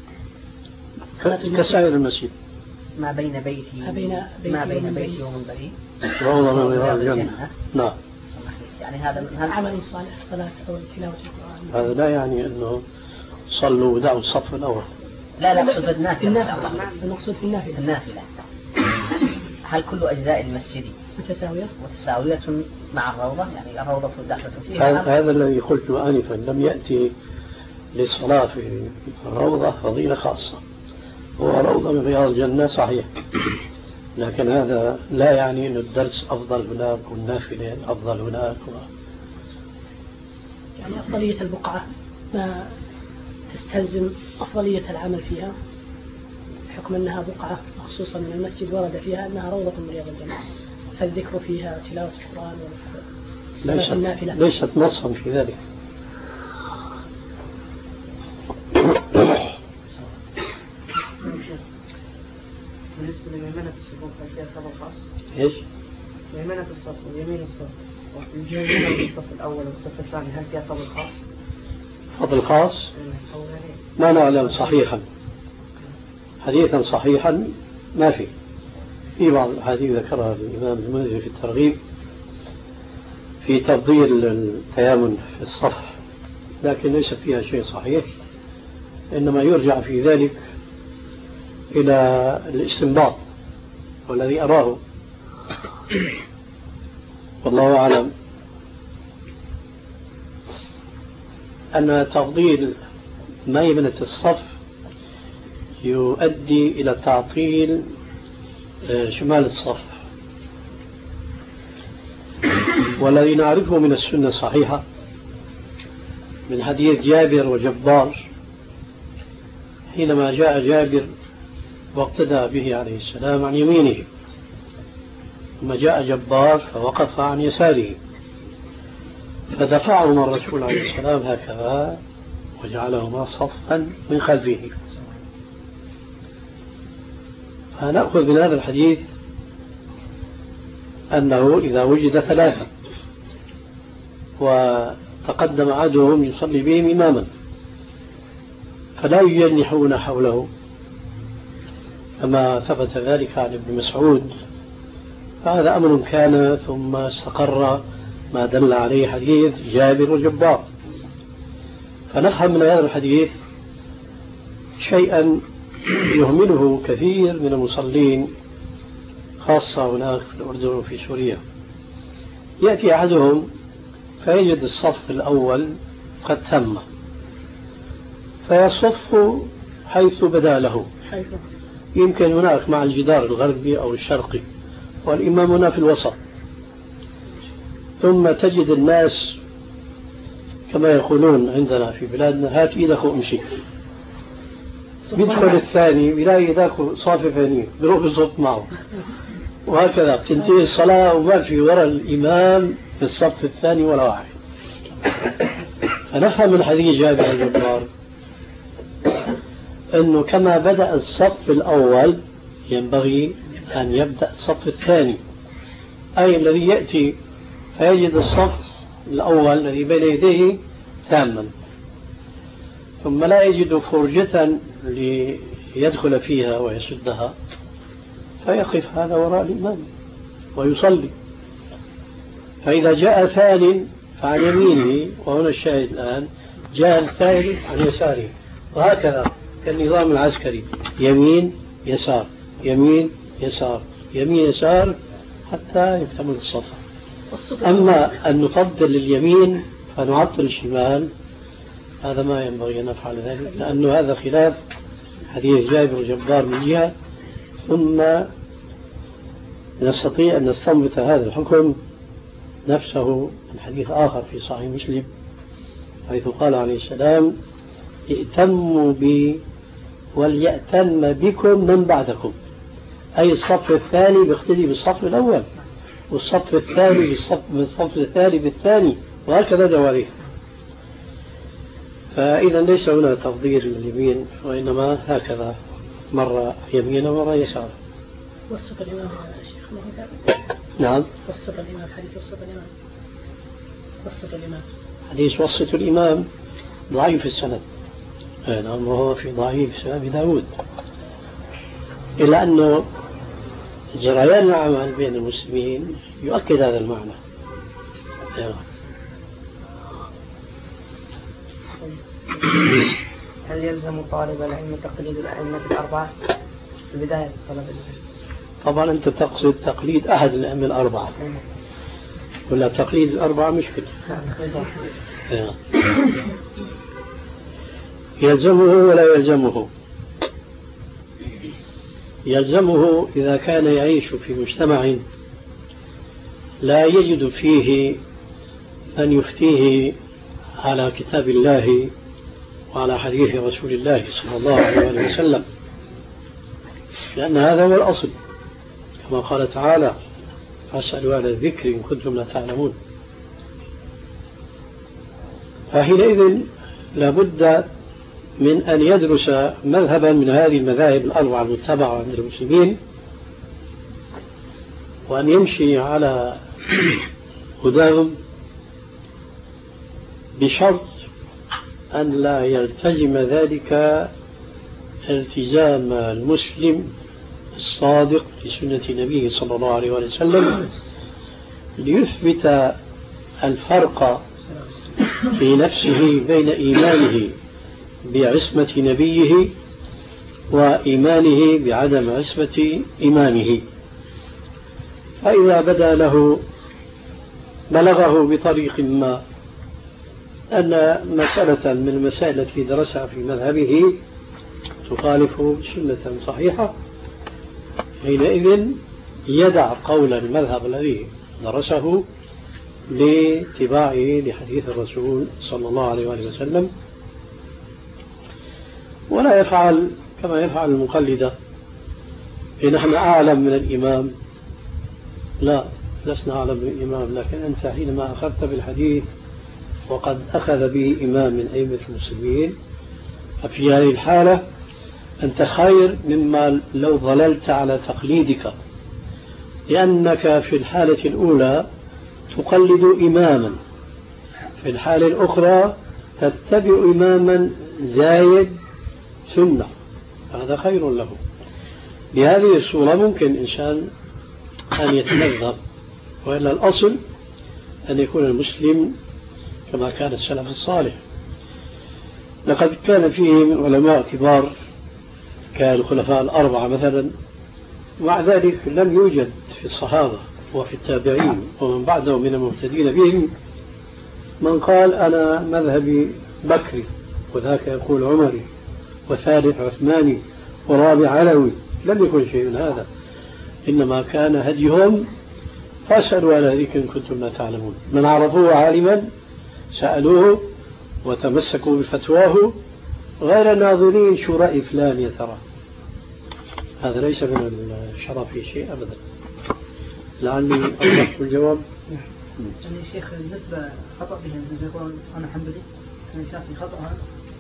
كسائر المسجد ما بين بيتي ومنبري روضة من رياض الجنة. نعم، يعني هذا عمل صالح، الصلاة أو تلاوة القرآن. هذا لا يعني أنه صلوا ودعوا الصف الأول. لا أقصد النافلة. المقصود في النافلة. هل كل أجزاء المسجد متساوية مع الروضة؟ يعني الروضة داخلة فيها. هذا الذي قلت آنفا، لم يأتي للصلاة في الروضة فضيلة خاصة. هو روضة من رياض الجنة صحيح، لكن هذا لا يعني أن الدرس أفضل هناك والنافلة أفضل هناك يعني أفضلية البقعة ما تستلزم أفضلية العمل فيها بحكم أنها بقعة مخصوصة من المسجد ورد فيها أنها روضة من رياض الجنة، فالذكر فيها تلاوة القرآن والصلاة النافلة ليست نصا في ذلك. بالنسبة لميمنة الصفوف هل فيها خبر خاص؟ إيش؟ ميمنة الصف ويمين الصف والجنة الصف الأول والصف الثاني هل فيها خبر خاص؟ فضل خاص؟ ما نعلم صحيحا، حديثا صحيحا ما في بعض الحديث ذكرها الإمام المنذري في الترغيب في تفضيل التيامن في الصف، لكن ليس فيها شيء صحيح، إنما يرجع في ذلك إلى الاستنباط، والذي أراه والله أعلم أن تفضيل ميمنة الصف يؤدي إلى تعطيل شمال الصف، والذي نعرفه من السنة الصحيحة من حديث جابر وجبار حينما جاء جابر واقتدى به عليه السلام عن يمينه، ثم جاء جبار فوقف عن يساره، فدفعهما الرسول عليه السلام هكذا وجعلهما صفا من خلفه. فنأخذ من هذا الحديث أنه إذا وجد ثلاثة وتقدم أحدهم يصلي بهم إماما فلا يجنحون حوله كما ثبت ذلك عن ابن مسعود، فهذا أمر كان ثم استقر ما دل عليه حديث جابر وجبار. فنفهم من هذا الحديث شيئا يهمله كثير من المصلين خاصة هناك في الأردن وفي سوريا، يأتي أحدهم فيجد الصف الأول قد تم فيصف حيث بدا له، يمكن هناك مع الجدار الغربي أو الشرقي والإمام هنا في الوسط، ثم تجد الناس كما يقولون عندنا في بلادنا هات إيدك وامشي، يدخل الثاني بيلاقي ذاك صافي فاني بيروح يصف معه، وهكذا بتنتهي الصلاة وما في وراء الإمام في الصف الثاني ولا واحد. فنفهم من حديث جابر الجبار أنه كما بدأ الصف الأول ينبغي أن يبدأ الصف الثاني، أي الذي يأتي فيجد الصف الأول الذي بين يديه تاما ثم لا يجد فرجة ليدخل فيها ويسدها فيقف هذا وراء الإمام ويصلي، فإذا جاء ثاني فعن يمينه، وهنا الشاهد الآن جاء الثالث عن يساره، وهكذا كالنظام العسكري، يمين يسار يمين يسار يمين يسار حتى يكتمل الصف. أما أن نفضل اليمين فنعطل الشمال هذا ما ينبغي أن نفعل ذلك، لأنه هذا خلاف حديث جابر وجبار من جهة، ثم نستطيع أن نستنبط هذا الحكم نفسه من حديث آخر في صحيح مسلم حيث قال عليه السلام: ائتموا بي وليأتم بكم من بعدكم، أي الصف الثاني بيقتدي بالصف الأول، والصف الثاني بالصف الثاني بالثاني، وهكذا دواليه. فإذا ليس هنا تفضيل لليمين، وإنما هكذا مرة يمين ومرة يسار. وسط الإمام يا شيخ نعم، وسط الإمام، حديث وسط الإمام، وسط الإمام، حديث وسط الإمام ضعيف السند، نعم، وهو في ضعيف سنن داود، إلا أنه جريان العمل بين المسلمين يؤكد هذا المعنى. هل يلزم طالب العلم تقليد الأئمة الأربعة في بداية طلب العلم؟ طبعا أنت تقصد تقليد أحد الأئمة الأربعة ولا تقليد الأربعة؟ مشكلة. يلزمه ولا يلزمه؟ يلزمه إذا كان يعيش في مجتمع لا يجد فيه من يفتيه على كتاب الله وعلى حديث رسول الله صلى الله عليه وسلم، لأن هذا هو الأصل، كما قال تعالى: فاسألوا أهل الذكر إن كنتم لا تعلمون. فحينئذ لابد من أن يدرس مذهبا من هذه المذاهب الأربعة المتبعة عند المسلمين، وأن يمشي على هداهم، بشرط أن لا يلتزم ذلك التزام المسلم الصادق لسنة نبيه صلى الله عليه وسلم، ليثبت الفرق في نفسه بين إيمانه بعصمة نبيه وإيمانه بعدم عصمة إمامه. فإذا بدا له بلغه بطريق ما أن مسألة من المسائل التي درسها في مذهبه تخالف سنة صحيحة، حينئذ يدع قول المذهب الذي درسه لاتباعه لحديث الرسول صلى الله عليه وسلم، ولا يفعل كما يفعل المقلدة: إن نحن أعلم من الإمام. لا، لسنا أعلم من الإمام، لكن أنت حينما أخذت بالحديث وقد أخذ به إمام من أئمة المسلمين، ففي هذه الحالة أنت خير مما لو ظللت على تقليدك، لأنك في الحالة الأولى تقلد إماما، في الحالة الأخرى تتبع إماما زايد سنة، هذا خير له. بهذه الصورة ممكن إنسان أن يتنظم، وإلا الأصل أن يكون المسلم كما كان السلف الصالح. لقد كان فيه من علماء كبار كالخلفاء الأربعة مثلا، ومع ذلك لم يوجد في الصحابة وفي التابعين ومن بعدهم من المهتدين بهم من قال أنا مذهبي بكري، وذاك يقول عمري، وثالث عثماني، ورابع علوي. لم يكن شيء من هذا، إنما كان هديهم فاسألوا على ذكر إن كنتم لا تعلمون. من عرفوه عالما سألوه وتمسكوا بفتواه، غير ناظرين شو رأي فلان يا ترى. هذا ليس من الشرف في شيء أبدا. لعلي أوضحت الجواب. يعني الشيخ بالنسبة خطأ بهم إذا يقولون أنا حنبلي، أنا شافعي، خطأ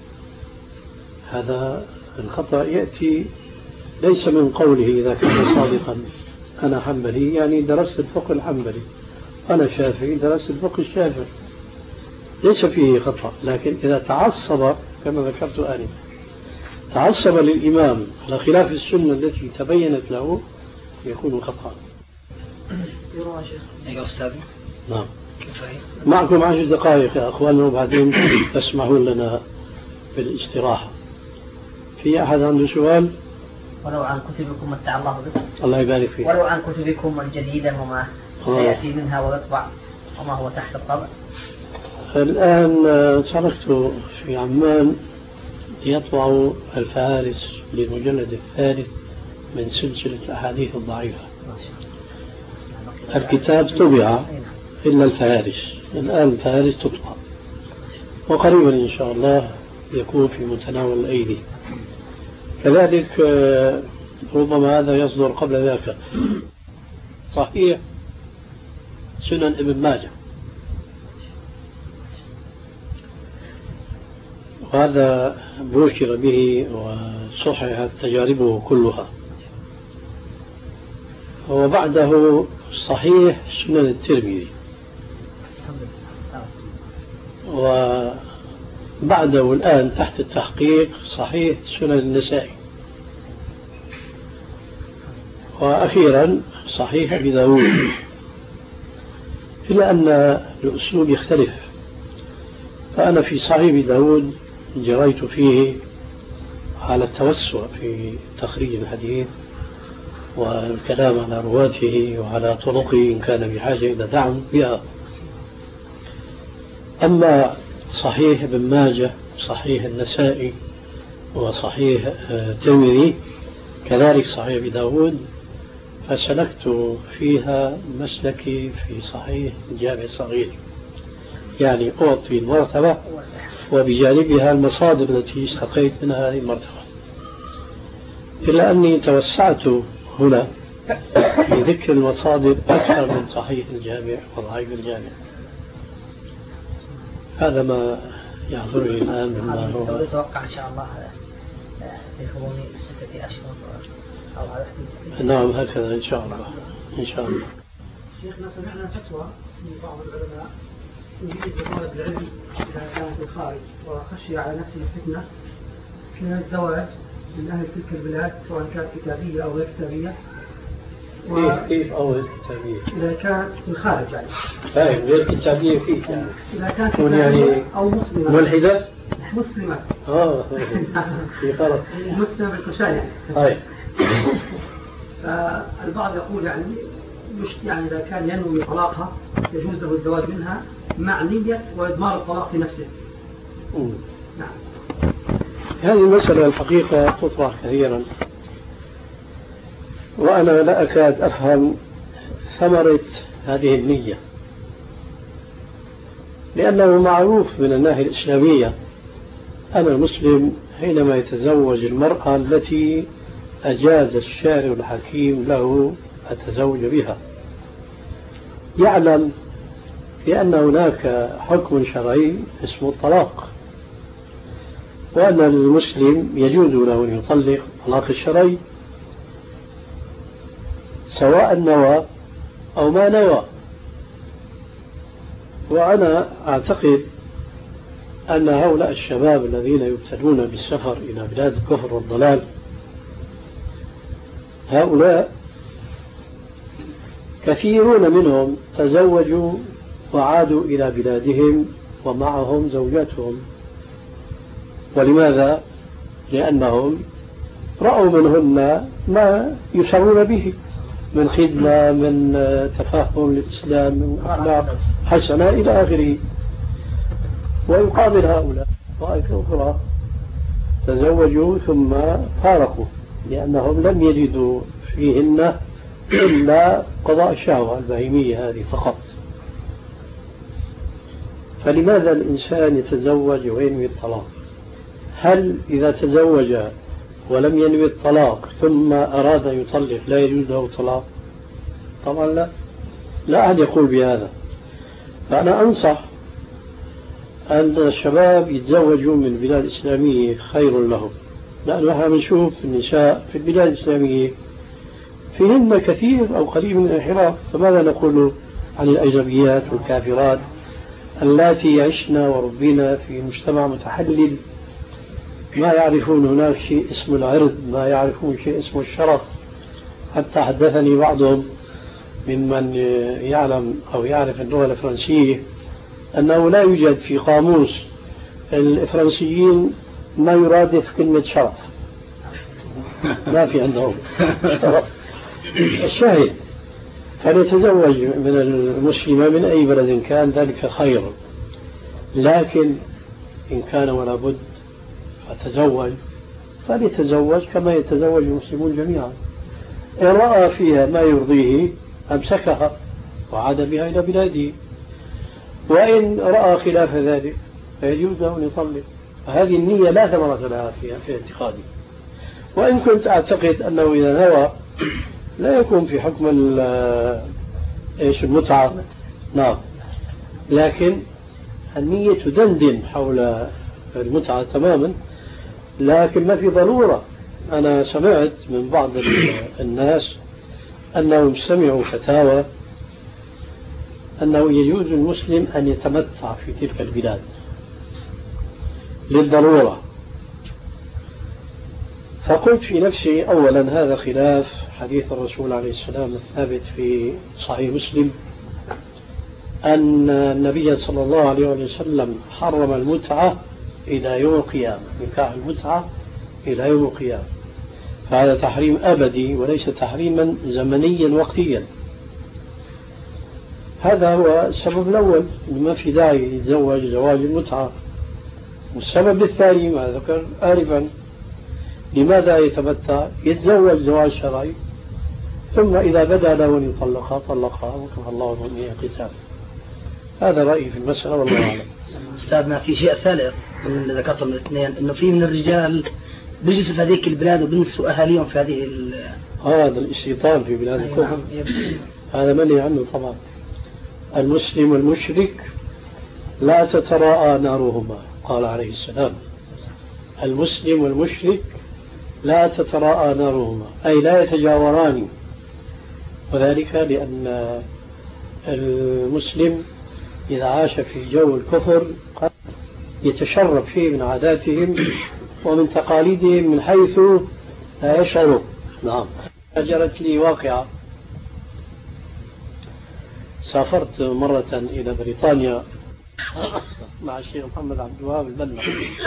هذا الخطأ يأتي ليس من قوله إذا كان صادقا أنا حنبلي، يعني درست الفقه الحنبلي، أنا شافعي درست الفقه الشافعي، ليس فيه خطأ. لكن إذا تعصب كما ذكرت آنفا، تعصب للإمام على خلاف السنة التي تبينت له، يكون خطأ. يروى شيخ. أيها أستاذ. نعم. معكم 10 دقائق يا أخواننا، وبعدين تسمحون لنا بالاستراحة. في أحد عنده سؤال؟ ولو عن كتبكم متع الله بكم. الله يبارك فيك. ولو عن كتبكم الجديدة وما سيأتي منها ويطبع وما هو تحت الطبع. الآن تركت في عمان يطبع الفهارس للمجلد الثالث من سلسلة الأحاديث الضعيفة. الكتاب طبع إلا الفهارس، الآن الفهارس تطبع وقريبا إن شاء الله يكون في متناول الأيدي. كذلك ربما هذا يصدر قبل ذاك صحيح سنن ابن ماجه، وهذا بشر به وصححت تجاربه كلها. وبعده صحيح سنن الترمذي، وبعده الآن تحت التحقيق صحيح سنن النسائي، وأخيرا صحيح أبي داود. إلا أن الأسلوب يختلف، فأنا في صحيح أبي داود جريت فيه على التوسع في تخريج الحديث والكلام على رواته وعلى طرقه إن كان بحاجة إلى دعم بها. أما صحيح ابن ماجه، صحيح النسائي، وصحيح الترمذي، كذلك صحيح أبي داود، فسلكت فيها مسلكي في صحيح الجامع الصغير، يعني أعطي المرتبة وبجانبها المصادر التي استقيت منها هذه المرتبة. إلا أني توسعت هنا في ذكر المصادر أكثر من صحيح الجامع وضعيف الجامع. هذا ما يحضرني الآن مما هو. أتوقع إن شاء الله في غضون 6 أشهر أو على حدود. نعم هكذا إن شاء الله. إن شاء الله. شيخنا سمعنا فتوى من بعض العلماء يجب طالب العلم إذا كان في الخارج وخشي على نفسه الفتنة من الزواج من أهل تلك البلاد سواء كانت كتابية أو غير كتابية. كيف أول كتابية؟ إذا كان في الخارج يعني. فاهم غير كتابية كيف يعني؟ إذا كانت كتابية يعني أو مسلمة. ملحدة؟ مسلمة. في خلط. مسلمة بالكشان يعني. طيب. البعض يقول يعني مش يعني إذا كان ينوي طلاقها يجوز له الزواج منها مع نية وإدمار الطلاق في نفسه. نعم. هذه المسألة الحقيقة تطرح كثيرا، وأنا لا أكاد أفهم ثمرة هذه النية، لأنه معروف من الناحية الإسلامية أن المسلم حينما يتزوج المرأة التي أجاز الشارع الحكيم له التزوج بها يعلم بأن هناك حكم شرعي اسمه الطلاق، وأن المسلم يجوز له أن يطلق الطلاق الشرعي سواء نوى أو ما نوى. وأنا أعتقد أن هؤلاء الشباب الذين يبتلون بالسفر إلى بلاد الكفر والضلال هؤلاء كثيرون منهم تزوجوا وعادوا إلى بلادهم ومعهم زوجاتهم. ولماذا؟ لأنهم رأوا منهن ما يسرون به من خدمة، من تفهم للإسلام، من أخلاق حسنة إلى آخره. ويقابل هؤلاء طائفة أخرى تزوجوا ثم فارقوا لأنهم لم يجدوا فيهن إلا قضاء الشهوة البهيمية هذه فقط. فلماذا الإنسان يتزوج وينوي الطلاق؟ هل إذا تزوج ولم ينوي الطلاق ثم أراد أن يطلق لا يجوز له الطلاق؟ طبعا لا، لا أحد يقول بهذا. فأنا أنصح أن الشباب يتزوجوا من البلاد الإسلامية خير لهم، لأنه نحن نشوف النساء في البلاد الإسلامية فيهن كثير أو قليل من الانحراف. فماذا نقول عن الأجنبيات والكافرات اللاتي يعشن وربنا في مجتمع متحلل، ما يعرفون هناك شيء اسمه العرض، ما يعرفون شيء اسمه الشرف. حتى حدثني بعضهم ممن يعلم أو يعرف اللغة الفرنسية أنه لا يوجد في قاموس الفرنسيين ما يرادف كلمة شرف، ما في عندهم الشاهد فليتزوج من المسلمة من أي بلد كان ذلك خير، لكن إن كان ولا بد فتزوج فليتزوج كما يتزوج المسلمون جميعا. إن رأى فيها ما يرضيه أمسكها وعاد بها إلى بلاده، وإن رأى خلاف ذلك فيجوز له أن يطلق. هذه النية لا ثمرة لها فيها في اعتقادي. وإن كنت أعتقد أنه إذا نوى لا يكون في حكم المتعة، نعم، لكن النية تدندن حول المتعة تماما، لكن ما في ضرورة. أنا سمعت من بعض الناس أنهم سمعوا فتاوى أنه يجوز المسلم أن يتمتع في تلك البلاد للضرورة. فقلت في نفسي أولا هذا خلاف حديث الرسول عليه السلام الثابت في صحيح مسلم أن النبي صلى الله عليه وسلم حرم المتعة إلى يوم القيامة، نكاح المتعة إلى يوم القيامة، فهذا تحريم أبدي وليس تحريما زمنيا وقتيا. هذا هو السبب الأول، ما في داعي يتزوج زواج المتعة. والسبب الثاني ما ذكر آلفا، لماذا يتمتع؟ يتزوج زواج شرعي ثم إذا بدا له أن يطلقها طلقها وكفى الله من قتال. هذا رأيي في المسألة والله أعلم. أستاذنا في شيء ثالث من اللي ذكرته من الاثنين، إنه في من الرجال بيجلسوا في هذيك البلاد وبينسوا أهاليهم في هذه هذا الاستيطان في بلاد الكفر هذا منهي عنه طبعا. المسلم والمشرك لا تتراءى نارهما، قال عليه السلام المسلم والمشرك لا تتراءى نارهما، أي لا يتجاوران، وذلك لأن المسلم إذا عاش في جو الكفر قد يتشرب شيء من عاداتهم ومن تقاليدهم من حيث لا يشعر. نعم، جرت لي واقعة. سافرت مرة إلى بريطانيا مع الشيخ محمد عبد الوهاب البنا،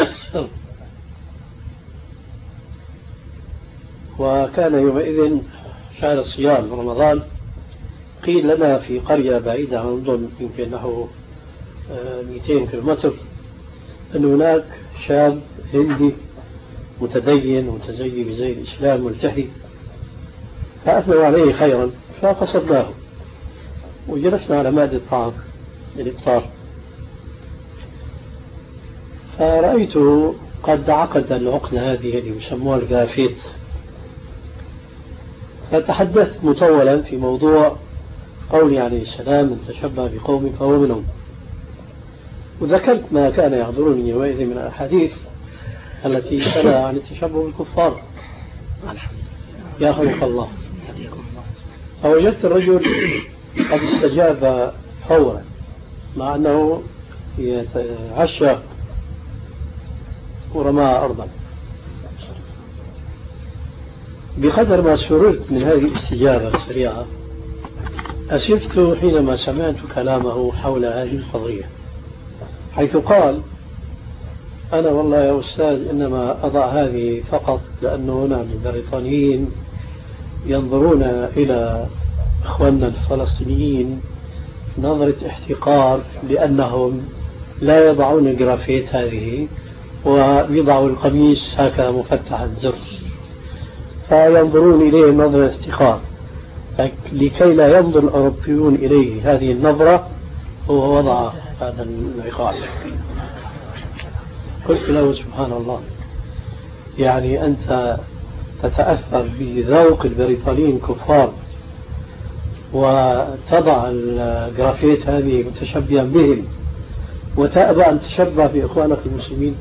وكان يومئذ شهر الصيام رمضان. قيل لنا في قرية بعيدة عن لندن يمكن نحو 200 كيلومتر أن هناك شاب هندي متدين متزي بزي الإسلام ملتحي، فأثنوا عليه خيرا فقصدناه وجلسنا على مائدة الطعام الإفطار، فرأيته قد عقد العقدة هذه اللي يسموها الجرافيت، فتحدثت مطولا في موضوع قول عليه السلام من تشبه بقوم فهو منهم، وذكرت ما كان يحضرني يومئذ من الأحاديث التي تنهى عن التشبه بالكفار يا خلق الله. فوجدت الرجل قد استجاب فورا مع أنه يتعشى ورماها أرضا. بقدر ما سررت من هذه الاستجابة السريعة أسفت حينما سمعت كلامه حول هذه القضية، حيث قال أنا والله يا أستاذ إنما أضع هذه فقط لأنه هنا البريطانيين ينظرون إلى إخواننا الفلسطينيين نظرة احتقار لأنهم لا يضعون الجرافيت هذه ويضعوا القميص هكذا مفتحا زر، فينظرون إليه نظرة احتقار، لكي لا ينظر الأوروبيون إليه هذه النظرة هو وضع هذا العقاب. قلت له سبحان الله، يعني أنت تتأثر بذوق البريطانيين كفار وتضع الجرافيت هذه متشبها بهم وتأبى أن تشبه بإخوانك المسلمين.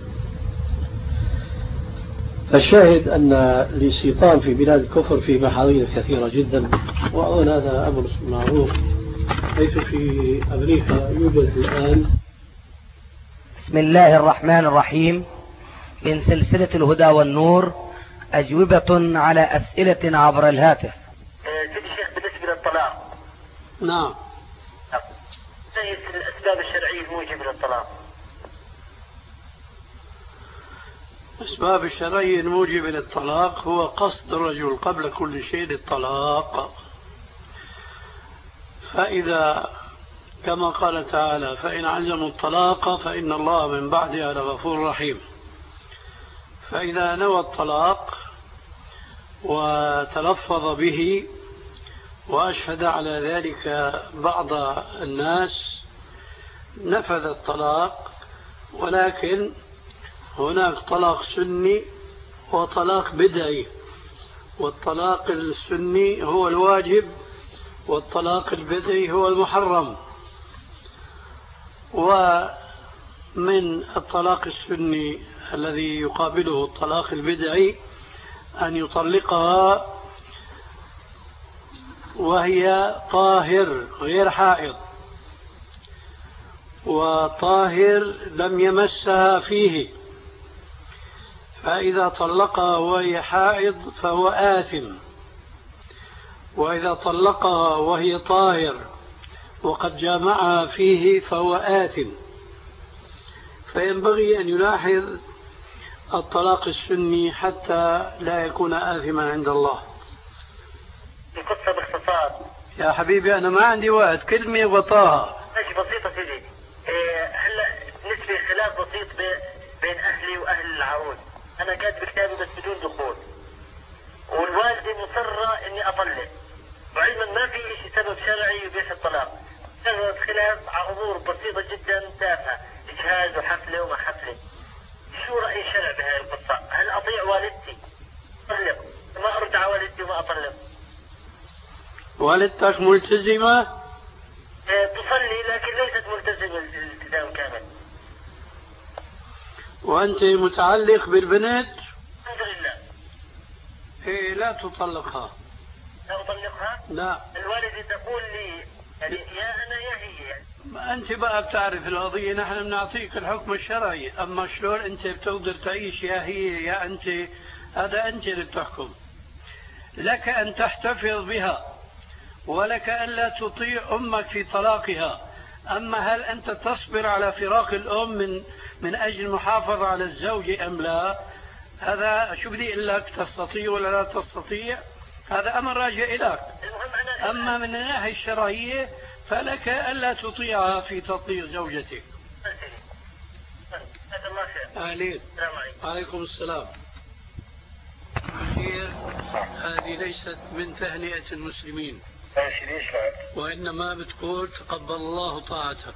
فالشاهد أن الاستيطان في بلاد الكفر في محاذير كثيرة جدا، وأظن هذا أمر معروف، حيث في أمريكا يوجد الآن. بسم الله الرحمن الرحيم. من سلسلة الهدى والنور أجوبة على أسئلة عبر الهاتف. سيدي الشيخ بالنسبة للطلاق، نعم، هي الأسباب الشرعية الموجبة للطلاق؟ الأسباب الشرعية الموجبة للطلاق هو قصد الرجل قبل كل شيء للطلاق. فإذا كما قال تعالى فإن عزموا الطلاق فإن الله من بعدها لغفور رحيم. فإذا نوى الطلاق وتلفظ به وأشهد على ذلك بعض الناس نفذ الطلاق. ولكن هناك طلاق سني وطلاق بدعي، والطلاق السني هو الواجب والطلاق البدعي هو المحرم. ومن الطلاق السني الذي يقابله الطلاق البدعي أن يطلقها وهي طاهر غير حائض، وطاهر لم يمسها فيه، فإذا طلقها وهي حائض فهو آثم، وإذا طلقها وهي طاهر وقد جامعها فيه فهو آثم. فينبغي أن يلاحظ الطلاق السني حتى لا يكون آثما عند الله. القصة باختصار يا حبيبي أنا ما عندي وقت، كلمة وطاها. ماشي بسيطة سيدي. هلا نسبة خلاف بسيط بين أهلي وأهل العروس. أنا كاتب كتابي بس بدون دخول، والوالدة مصرة إني أطلق، وعلما ما في شيء سبب شرعي يبيح الطلاق. سبب خلاف على أمور بسيطة جدا تافهة، إجهاز وحفلة وما حفلة. شو رأي الشرع بهذه القصة؟ هل أطيع والدتي أطلق ما أرد على والدتي وما أطلق؟ والدتك ملتزمة؟ تصلي لكن ليست ملتزمة الالتزام كامل. وأنت متعلق بالبنت؟ الحمد لله. إيه لا تطلقها. لا أطلقها؟ لا. الوالدة تقول لي يعني يا أنا يا هي يعني. أنت بقى بتعرف القضية، نحن بنعطيك الحكم الشرعي، أما شلون أنت بتقدر تعيش يا هي يا أنت، هذا أنت اللي بتحكم. لك أن تحتفظ بها ولك أن لا تطيع أمك في طلاقها. أما هل أنت تصبر على فراق الأم من أجل المحافظة على الزوج أم لا، هذا شو بدي أقول لك، تستطيع ولا لا تستطيع، هذا أمر راجع إليك. أما من الناحية الشرعية فلك ألا تطيعها في تطليق زوجتك. أهلين. عليكم السلام. هذه ليست من تهنئة المسلمين، وإنما بتقول تقبل الله طاعتك.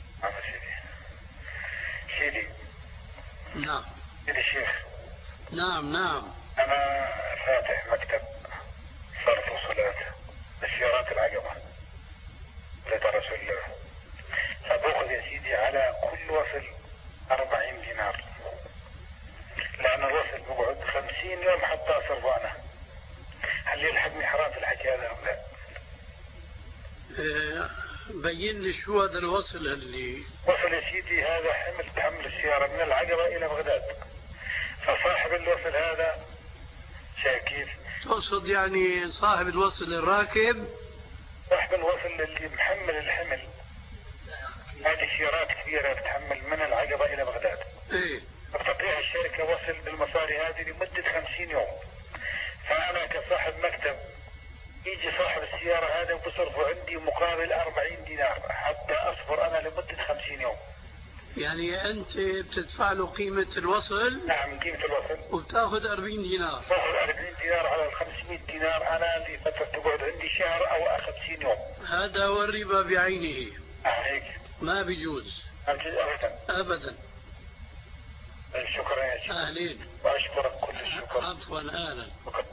سيدي. نعم. سيدي الشيخ. نعم. أنا فاتح مكتب صرف وصولات بالسيارات العجبة لرسول الله، فبأخذ يا سيدي على كل وصل 40 دينار، لأن الوصل بقعد 50 يوم حتى أصرف أنا. هل يلحقني حرام في الحكي هذا أم لا؟ بين لي شو هذا الوصل اللي وصل يا سيدي. هذا تحمل السيارة من العجبة إلى بغداد، فصاحب الوصل هذا شايف كيف؟ تقصد يعني صاحب الوصل الراكب؟ صاحب الوصل اللي محمل الحمل. هذه سيارات كبيرة بتحمل من العجبة إلى بغداد. إيه. بتعطيها الشركة وصل بالمصاري هذه لمدة 50 يوم. فأنا كصاحب مكتب يجي صاحب السيارة هذا وبصرفه عندي مقابل 40 دينار حتى أصبر أنا لمدة 50 يوم. يعني أنت بتدفع له قيمة الوصل؟ نعم قيمة الوصل. وبتاخذ 40 دينار. باخذ 40 دينار على 500 دينار أنا لفترة تقعد عندي شهر أو 50 يوم. هذا هو الربا بعينه. هيك. ما بيجوز. أبدا. شكرا يا شيخ. أهلين. وأشكرك كل الشكر. عفوا أهلا.